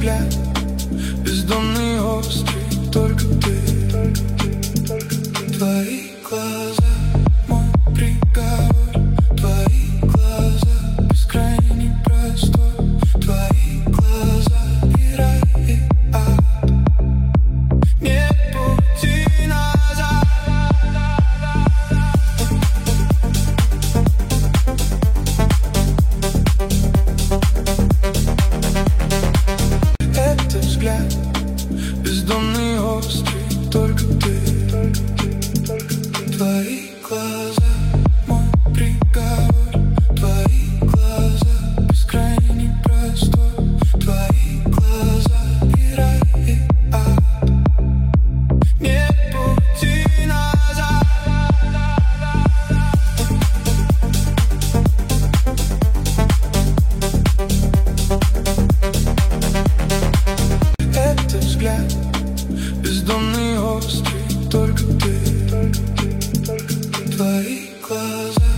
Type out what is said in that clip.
взгляд бездонный, острый, только ты. Твои глаза, мой приговор. Твои глаза, бескрайний простор. Твои глаза, и рай, и ад. Нет пути назад. Это взгляд бездонный, острый, только ты. Твои глаза, мой приговор. Твои глаза, бескрайний простор. Твои глаза, и рай, и ад. Нет пути назад. Это взгляд бездонный, острый, только ты. Твои глаза.